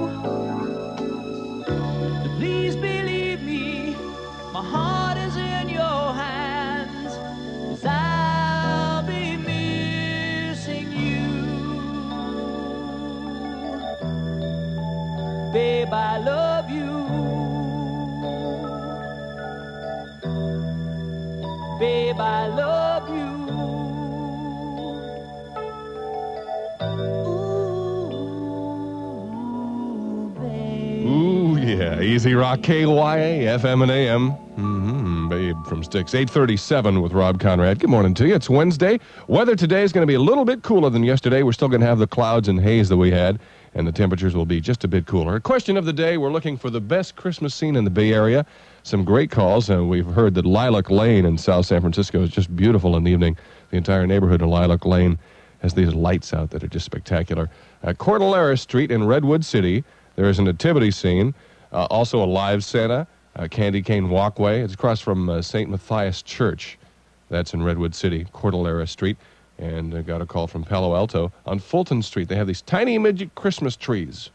So please believe me, my heart is in your hands. 'Cause I'll be missing you. Babe, I love you. Babe, I love you. Ooh, yeah. Easy Rock, KYA, FM and AM. Babe from Styx. 8:37 with Rob Conrad. Good morning to you. It's Wednesday. Weather today is going to be a little bit cooler than yesterday. We're still going to have the clouds and haze that we had, and the temperatures will be just a bit cooler. Question of the day, we're looking for the best Christmas scene in the Bay Area. Some great calls. We've heard that Lilac Lane in South San Francisco is just beautiful in the evening. The entire neighborhood of Lilac Lane has these lights out that are just spectacular. Cordillera Street in Redwood City, there is a nativity scene. Also a live Santa, Candy Cane Walkway. It's across from St. Matthias Church. That's in Redwood City, Cordillera Street. And I got a call from Palo Alto. On Fulton Street, they have these tiny midget Christmas trees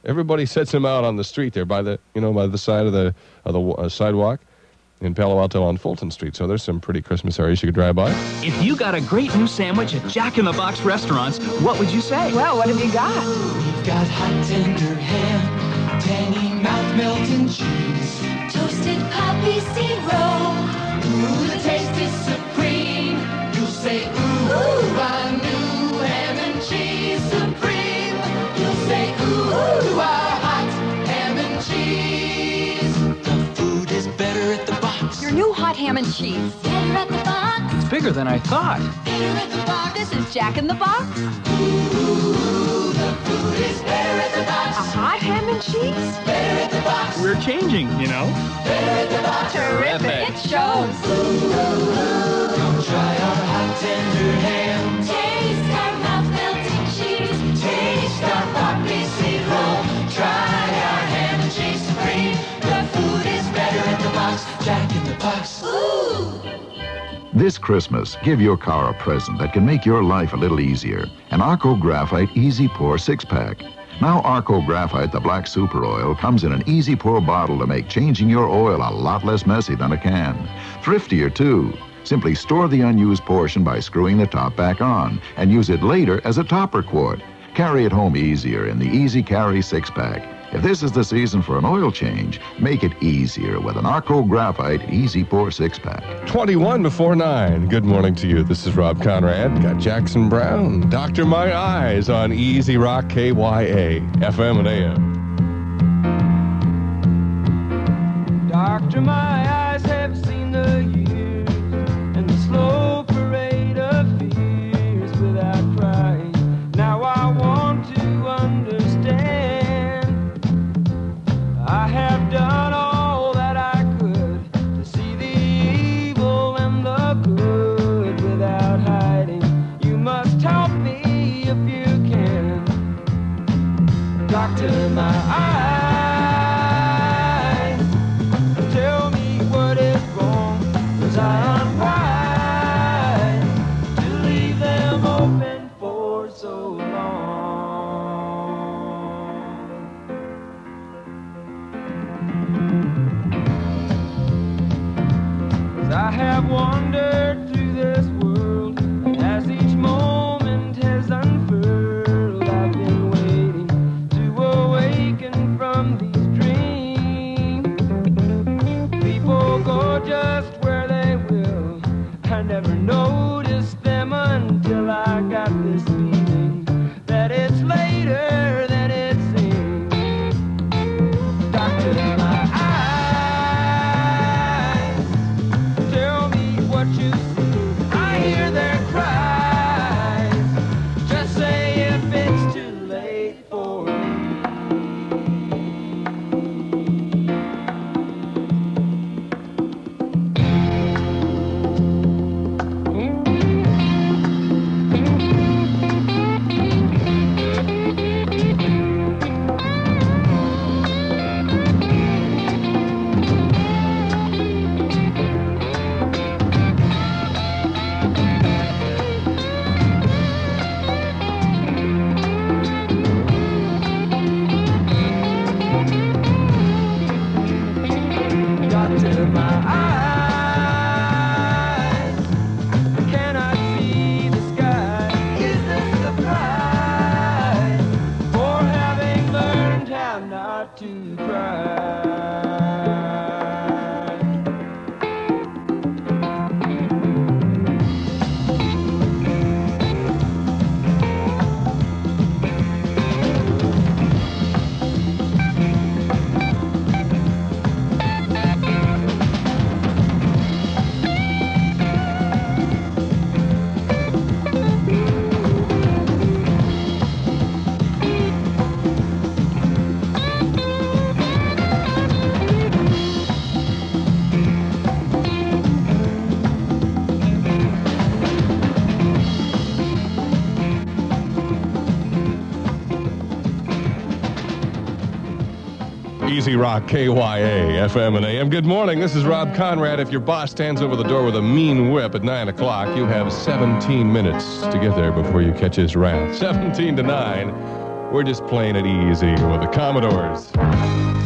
Everybody sets them out on the street there by the side of the sidewalk in Palo Alto on Fulton Street. So there's some pretty Christmas areas you could drive by. If you got a great new sandwich at Jack in the Box restaurants, what would you say? Well, what have you got? We've got hot tender ham, tangy mouth-melting cheese, toasted poppy seed roll. Ooh, the taste is supreme. You'll say, ooh, our new ham and cheese supreme. You'll say, ooh, our hot ham and cheese. The food is better at the box. Your new hot ham and cheese. Better at the box. It's bigger than I thought. Better at the box. This is Jack in the Box. Ooh, the food is better at the box. A hot ham and cheese? Better at the box. We're changing, you know. Better at the box. Terrific. It shows. Come try our hot tender ham. Taste our mouth-melting cheese. Taste our poppy seed roll. Try our ham and cheese supreme. The food is better at the box. Jack in the Box. Ooh. This Christmas, give your car a present that can make your life a little easier. An Arco Graphite Easy Pour 6-pack. Now Arco Graphite, the black super oil, comes in an easy pour bottle to make changing your oil a lot less messy than a can. Thriftier, too. Simply store the unused portion by screwing the top back on and use it later as a topper quart. Carry it home easier in the Easy Carry 6-pack. If this is the season for an oil change, make it easier with an Arco Graphite Easy Pour 6-pack. 21 before 9. Good morning to you. This is Rob Conrad. Got Jackson Brown, Dr. My Eyes on Easy Rock KYA, FM and AM. Doctor, my eyes have seen the years and the slow parade of fears without crying. Now I want to understand. I have done all that I could to see the evil and the good without hiding. You must help me if you can. Doctor, my eyes, tell me what is wrong, 'cause I'm unwise to leave them open for so long. I have wandered through this world, and as each moment has unfurled, I've been waiting to awaken from these dreams. People go just where they will. I never noticed them until I got this feeling that it's later than it seems. Doctor, my tell me what you see. I hear their cries. Just say if it's too late for me. Doctor, my eyes cannot see the sky. Is this the price for having learned how not to cry? Easy Rock KYA, FM and AM. Good morning. This is Rob Conrad. If your boss stands over the door with a mean whip at 9 o'clock, you have 17 minutes to get there before you catch his wrath. 17 to 9. We're just playing it easy with the Commodores.